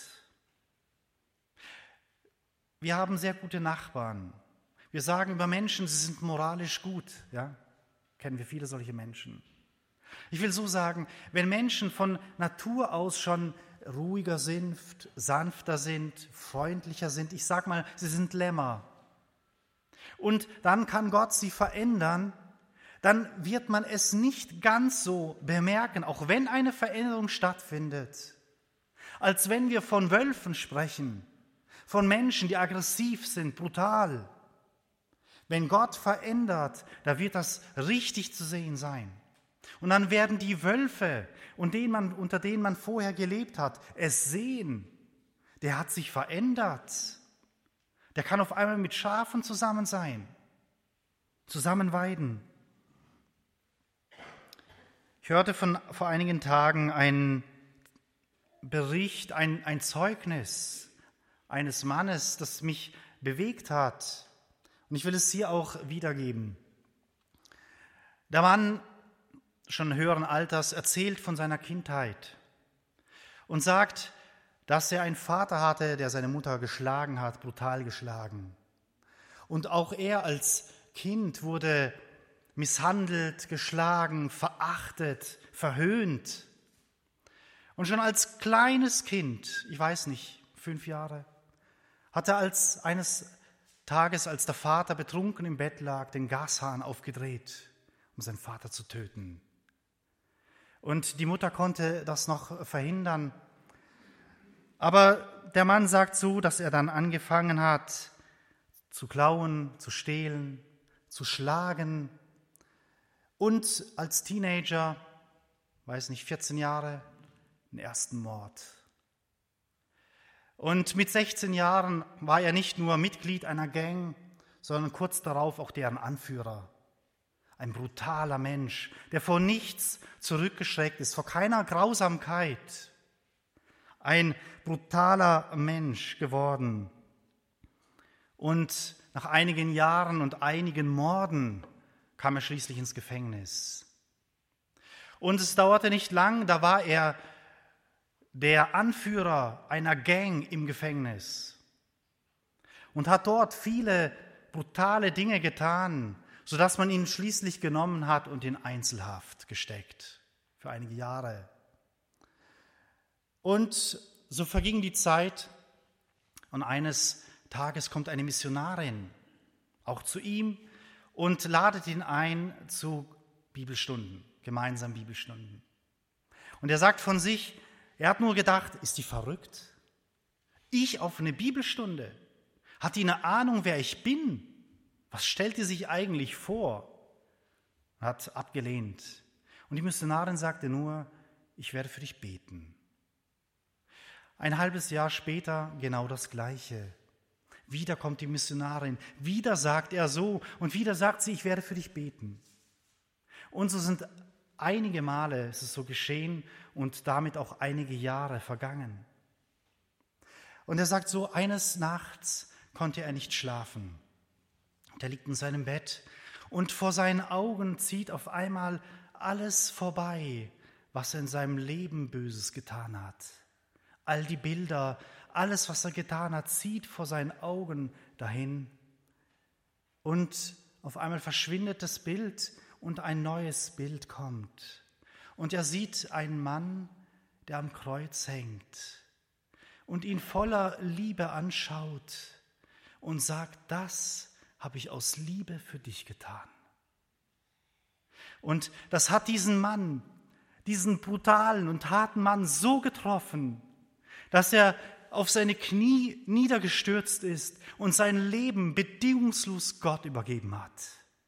Wir haben sehr gute Nachbarn. Wir sagen über Menschen, sie sind moralisch gut. Ja? Kennen wir viele solche Menschen. Ich will so sagen, wenn Menschen von Natur aus schon ruhiger sind, sanfter sind, freundlicher sind, ich sage mal, sie sind Lämmer. Und dann kann Gott sie verändern, dann wird man es nicht ganz so bemerken, auch wenn eine Veränderung stattfindet, als wenn wir von Wölfen sprechen, von Menschen, die aggressiv sind, brutal. Wenn Gott verändert, da wird das richtig zu sehen sein. Und dann werden die Wölfe, unter denen man vorher gelebt hat, es sehen. Der hat sich verändert. Der kann auf einmal mit Schafen zusammen sein, zusammen weiden. Ich hörte vor einigen Tagen einen Bericht, ein Zeugnis eines Mannes, das mich bewegt hat. Und ich will es hier auch wiedergeben. Der Mann, schon höheren Alters, erzählt von seiner Kindheit und sagt, dass er einen Vater hatte, der seine Mutter geschlagen hat, brutal geschlagen. Und auch er als Kind wurde misshandelt, geschlagen, verachtet, verhöhnt. Und schon als kleines Kind, ich weiß nicht, 5 Jahre, hat er eines Tages, als der Vater betrunken im Bett lag, den Gashahn aufgedreht, um seinen Vater zu töten. Und die Mutter konnte das noch verhindern. Aber der Mann sagt so, dass er dann angefangen hat, zu klauen, zu stehlen, zu schlagen. Und als Teenager, 14 Jahre, den ersten Mord. Und mit 16 Jahren war er nicht nur Mitglied einer Gang, sondern kurz darauf auch deren Anführer. Ein brutaler Mensch, der vor nichts zurückgeschreckt ist, vor keiner Grausamkeit. Ein brutaler Mensch geworden. Und nach einigen Jahren und einigen Morden kam er schließlich ins Gefängnis. Und es dauerte nicht lang, da war er der Anführer einer Gang im Gefängnis und hat dort viele brutale Dinge getan, sodass man ihn schließlich genommen hat und in Einzelhaft gesteckt für einige Jahre. Und so verging die Zeit und eines Tages kommt eine Missionarin auch zu ihm und ladet ihn ein zu Bibelstunden, gemeinsamen Bibelstunden. Und er sagt von sich, er hat nur gedacht, ist die verrückt? Ich auf eine Bibelstunde? Hat die eine Ahnung, wer ich bin? Was stellt die sich eigentlich vor? Hat abgelehnt. Und die Missionarin sagte nur, ich werde für dich beten. Ein halbes Jahr später genau das Gleiche. Wieder kommt die Missionarin, wieder sagt er so und wieder sagt sie, ich werde für dich beten. Und so sind einige Male ist es so geschehen und damit auch einige Jahre vergangen. Und er sagt so, eines Nachts konnte er nicht schlafen. Und er liegt in seinem Bett und vor seinen Augen zieht auf einmal alles vorbei, was er in seinem Leben Böses getan hat. All die Bilder, alles, was er getan hat, zieht vor seinen Augen dahin. Und auf einmal verschwindet das Bild und ein neues Bild kommt. Und er sieht einen Mann, der am Kreuz hängt und ihn voller Liebe anschaut und sagt, das habe ich aus Liebe für dich getan. Und das hat diesen Mann, diesen brutalen und harten Mann so getroffen, dass er auf seine Knie niedergestürzt ist und sein Leben bedingungslos Gott übergeben hat.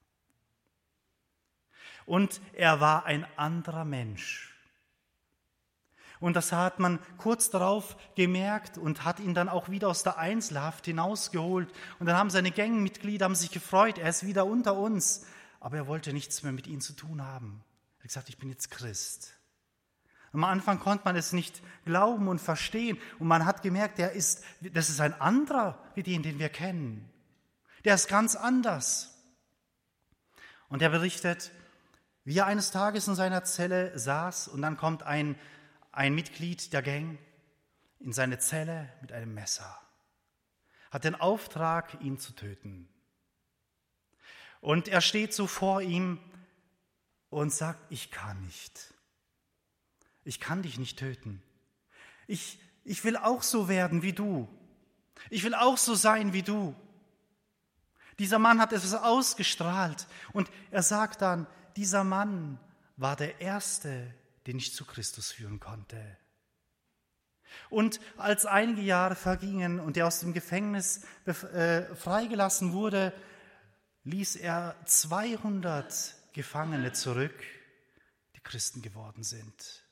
Und er war ein anderer Mensch. Und das hat man kurz darauf gemerkt und hat ihn dann auch wieder aus der Einzelhaft hinausgeholt. Und dann haben seine Gangmitglieder haben sich gefreut, er ist wieder unter uns. Aber er wollte nichts mehr mit ihnen zu tun haben. Er hat gesagt, ich bin jetzt Christ. Am Anfang konnte man es nicht glauben und verstehen. Und man hat gemerkt, das ist ein anderer wie den wir kennen. Der ist ganz anders. Und er berichtet, wie er eines Tages in seiner Zelle saß und dann kommt ein Mitglied der Gang in seine Zelle mit einem Messer. Hat den Auftrag, ihn zu töten. Und er steht so vor ihm und sagt, ich kann nicht. Ich kann dich nicht töten. Ich will auch so werden wie du. Ich will auch so sein wie du. Dieser Mann hat etwas ausgestrahlt und er sagt dann, dieser Mann war der Erste, den ich zu Christus führen konnte. Und als einige Jahre vergingen und er aus dem Gefängnis freigelassen wurde, ließ er 200 Gefangene zurück, die Christen geworden sind.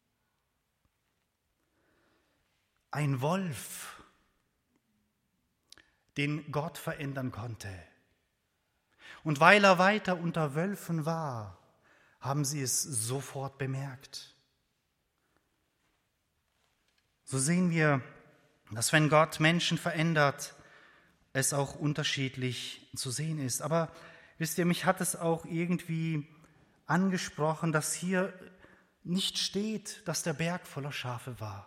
Ein Wolf, den Gott verändern konnte. Und weil er weiter unter Wölfen war, haben sie es sofort bemerkt. So sehen wir, dass wenn Gott Menschen verändert, es auch unterschiedlich zu sehen ist. Aber wisst ihr, mich hat es auch irgendwie angesprochen, dass hier nicht steht, dass der Berg voller Schafe war.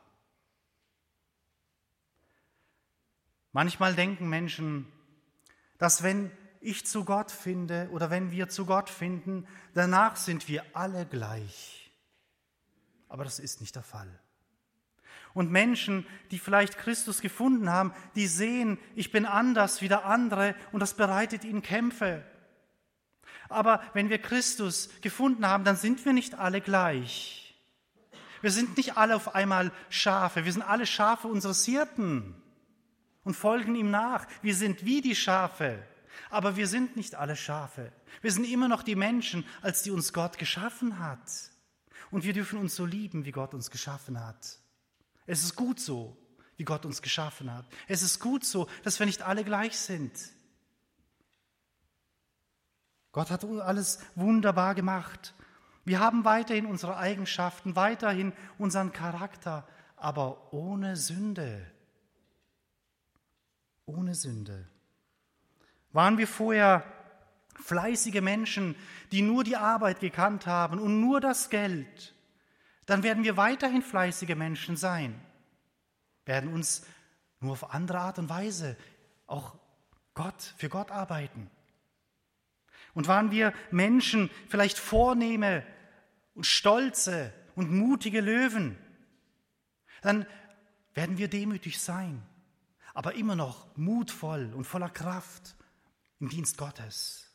Manchmal denken Menschen, dass wenn ich zu Gott finde oder wenn wir zu Gott finden, danach sind wir alle gleich. Aber das ist nicht der Fall. Und Menschen, die vielleicht Christus gefunden haben, die sehen, ich bin anders wie der andere und das bereitet ihnen Kämpfe. Aber wenn wir Christus gefunden haben, dann sind wir nicht alle gleich. Wir sind nicht alle auf einmal Schafe, wir sind alle Schafe unseres Hirten und folgen ihm nach. Wir sind wie die Schafe, aber wir sind nicht alle Schafe. Wir sind immer noch die Menschen, als die uns Gott geschaffen hat. Und wir dürfen uns so lieben, wie Gott uns geschaffen hat. Es ist gut so, wie Gott uns geschaffen hat. Es ist gut so, dass wir nicht alle gleich sind. Gott hat alles wunderbar gemacht. Wir haben weiterhin unsere Eigenschaften, weiterhin unseren Charakter, aber ohne Sünde. Ohne Sünde. Waren wir vorher fleißige Menschen, die nur die Arbeit gekannt haben und nur das Geld, dann werden wir weiterhin fleißige Menschen sein, werden uns nur auf andere Art und Weise auch für Gott arbeiten. Und waren wir Menschen, vielleicht vornehme und stolze und mutige Löwen, dann werden wir demütig sein, aber immer noch mutvoll und voller Kraft im Dienst Gottes.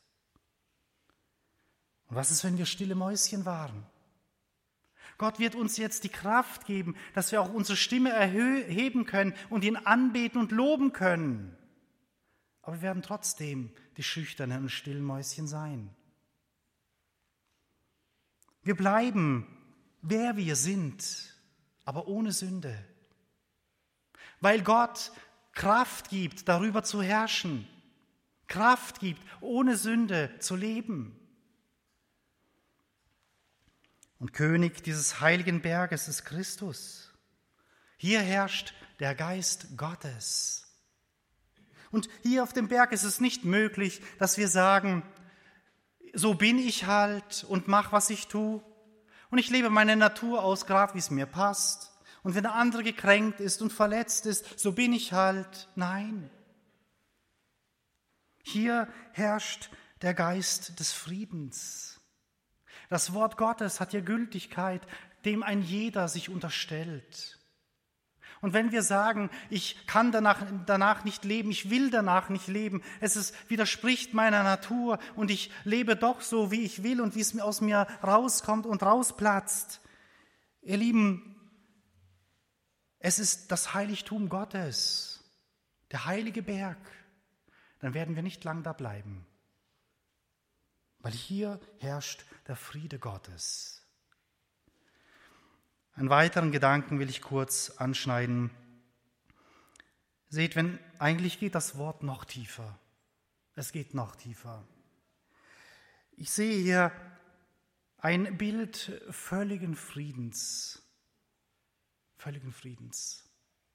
Und was ist, wenn wir stille Mäuschen waren? Gott wird uns jetzt die Kraft geben, dass wir auch unsere Stimme erheben können und ihn anbeten und loben können. Aber wir werden trotzdem die schüchternen und stillen Mäuschen sein. Wir bleiben, wer wir sind, aber ohne Sünde. Weil Gott Kraft gibt, darüber zu herrschen. Kraft gibt, ohne Sünde zu leben. Und König dieses heiligen Berges ist Christus. Hier herrscht der Geist Gottes. Und hier auf dem Berg ist es nicht möglich, dass wir sagen, so bin ich halt und mach, was ich tue. Und ich lebe meine Natur aus, gerade wie es mir passt. Und wenn der andere gekränkt ist und verletzt ist, so bin ich halt. Nein. Hier herrscht der Geist des Friedens. Das Wort Gottes hat ja Gültigkeit, dem ein jeder sich unterstellt. Und wenn wir sagen, ich kann danach nicht leben, ich will danach nicht leben, widerspricht meiner Natur und ich lebe doch so, wie ich will und wie es mir aus mir rauskommt und rausplatzt. Ihr Lieben, es ist das Heiligtum Gottes, der heilige Berg. Dann werden wir nicht lang da bleiben, weil hier herrscht der Friede Gottes. Einen weiteren Gedanken will ich kurz anschneiden. Seht, eigentlich geht das Wort noch tiefer. Es geht noch tiefer. Ich sehe hier ein Bild völligen Friedens. Völligen Friedens.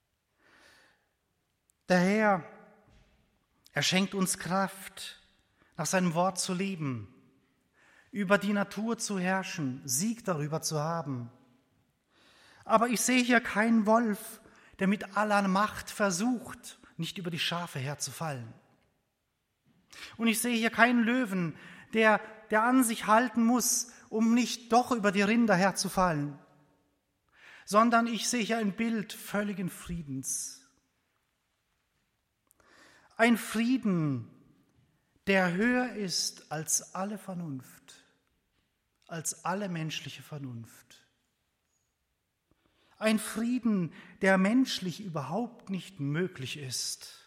Der Herr, er schenkt uns Kraft, nach seinem Wort zu leben, über die Natur zu herrschen, Sieg darüber zu haben. Aber ich sehe hier keinen Wolf, der mit aller Macht versucht, nicht über die Schafe herzufallen. Und ich sehe hier keinen Löwen, der an sich halten muss, um nicht doch über die Rinder herzufallen, sondern ich sehe hier ein Bild völligen Friedens. Ein Frieden, der höher ist als alle Vernunft, als alle menschliche Vernunft. Ein Frieden, der menschlich überhaupt nicht möglich ist.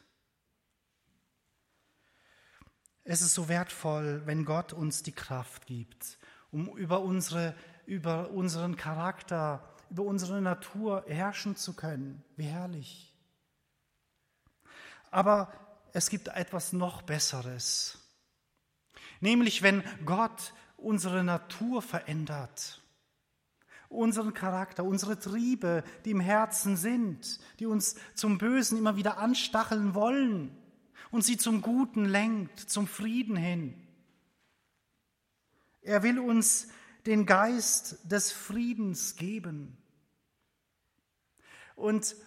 Es ist so wertvoll, wenn Gott uns die Kraft gibt, um über unseren Charakter, über unsere Natur herrschen zu können. Wie herrlich. Aber es gibt etwas noch Besseres. Nämlich, wenn Gott unsere Natur verändert. Unseren Charakter, unsere Triebe, die im Herzen sind, die uns zum Bösen immer wieder anstacheln wollen und sie zum Guten lenkt, zum Frieden hin. Er will uns den Geist des Friedens geben. Und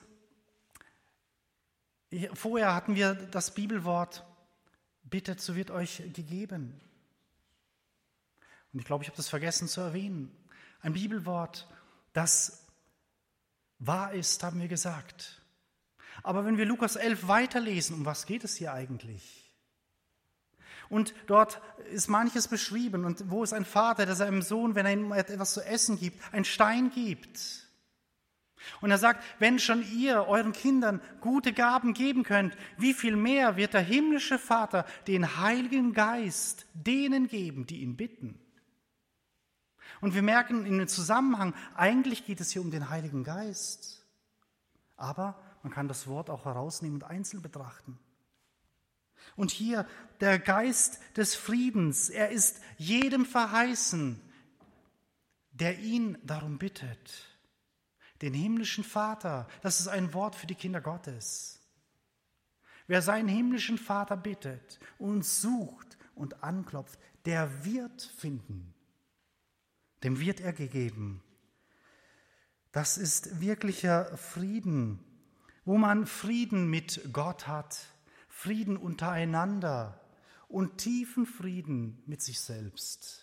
vorher hatten wir das Bibelwort, bittet, so wird euch gegeben. Und ich glaube, ich habe das vergessen zu erwähnen. Ein Bibelwort, das wahr ist, haben wir gesagt. Aber wenn wir Lukas 11 weiterlesen, um was geht es hier eigentlich? Und dort ist manches beschrieben. Und wo ist ein Vater, der seinem Sohn, wenn er ihm etwas zu essen gibt, einen Stein gibt? Und er sagt, wenn schon ihr euren Kindern gute Gaben geben könnt, wie viel mehr wird der himmlische Vater den Heiligen Geist denen geben, die ihn bitten? Und wir merken in dem Zusammenhang, eigentlich geht es hier um den Heiligen Geist. Aber man kann das Wort auch herausnehmen und einzeln betrachten. Und hier der Geist des Friedens, er ist jedem verheißen, der ihn darum bittet. Den himmlischen Vater, das ist ein Wort für die Kinder Gottes. Wer seinen himmlischen Vater bittet und sucht und anklopft, der wird finden. Dem wird er gegeben. Das ist wirklicher Frieden, wo man Frieden mit Gott hat, Frieden untereinander und tiefen Frieden mit sich selbst.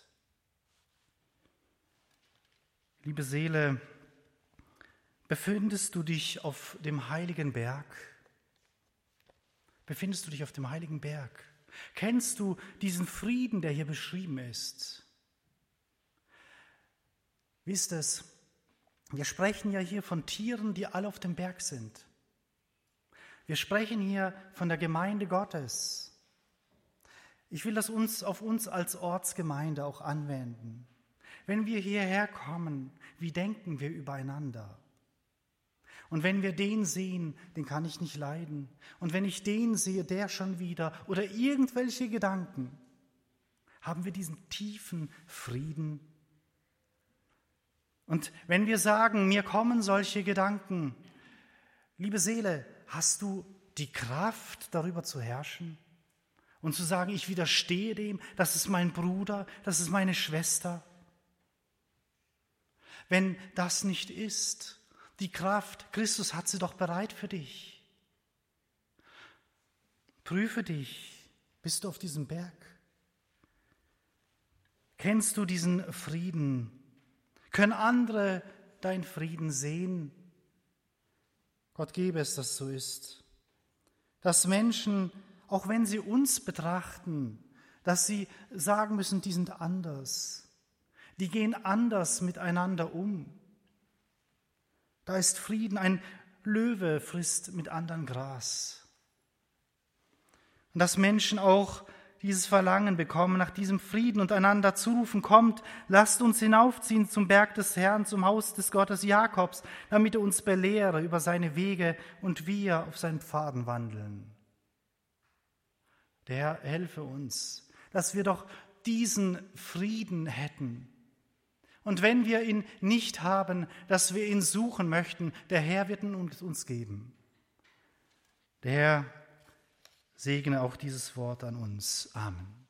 Liebe Seele, befindest du dich auf dem heiligen Berg? Befindest du dich auf dem heiligen Berg? Kennst du diesen Frieden, der hier beschrieben ist? Wisst es, wir sprechen ja hier von Tieren, die alle auf dem Berg sind. Wir sprechen hier von der Gemeinde Gottes. Ich will das auf uns als Ortsgemeinde auch anwenden. Wenn wir hierher kommen, wie denken wir übereinander? Und wenn wir den sehen, den kann ich nicht leiden. Und wenn ich den sehe, der schon wieder, oder irgendwelche Gedanken, haben wir diesen tiefen Frieden. Und wenn wir sagen, mir kommen solche Gedanken, liebe Seele, hast du die Kraft, darüber zu herrschen und zu sagen, ich widerstehe dem, das ist mein Bruder, das ist meine Schwester? Wenn das nicht ist, die Kraft, Christus hat sie doch bereit für dich. Prüfe dich, bist du auf diesem Berg? Kennst du diesen Frieden? Können andere deinen Frieden sehen? Gott gebe es, dass es so ist. Dass Menschen, auch wenn sie uns betrachten, dass sie sagen müssen, die sind anders. Die gehen anders miteinander um. Da ist Frieden, ein Löwe frisst mit anderen Gras. Und dass Menschen auch dieses Verlangen bekommen, nach diesem Frieden und einander zurufen, kommt, lasst uns hinaufziehen zum Berg des Herrn, zum Haus des Gottes Jakobs, damit er uns belehre über seine Wege und wir auf seinen Pfaden wandeln. Der Herr helfe uns, dass wir doch diesen Frieden hätten. Und wenn wir ihn nicht haben, dass wir ihn suchen möchten, der Herr wird ihn uns geben. Der Herr segne auch dieses Wort an uns. Amen.